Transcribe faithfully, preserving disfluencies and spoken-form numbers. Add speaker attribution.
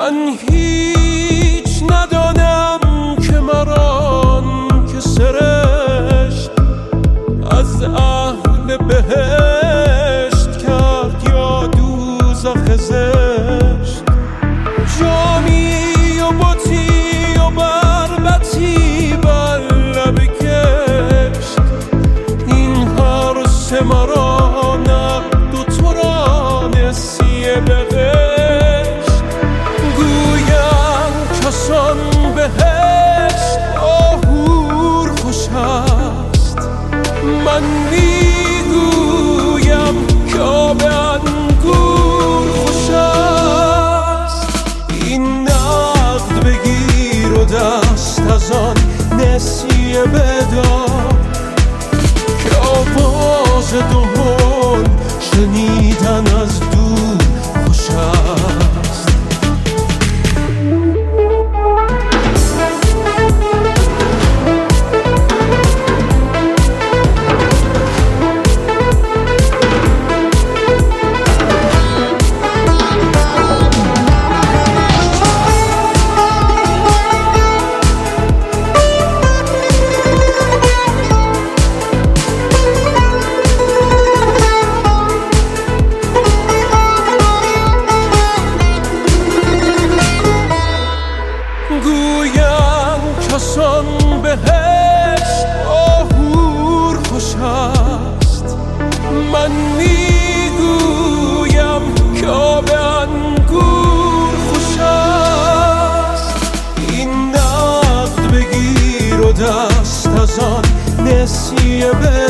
Speaker 1: من هیچ ندانم که مران که سرشت از اهل بهشت کرد یا دوزخ زشت. جامی و بطی و بربطی بر لب کشت، این هر سه مرا نقد و تو را نسیه بهشت. گویم کسان بهشت آهور خوش است، من میگویم که آب انگور خوش است. این نقد بگیر و دست از آن نسیه بدار که آواز دهل شنیدن از دور خوش است. گویم کسان بهشت آهور خوش است، من میگویم که آب انگور خوش است. این نقد بگیر و دست از آن نسیه بدار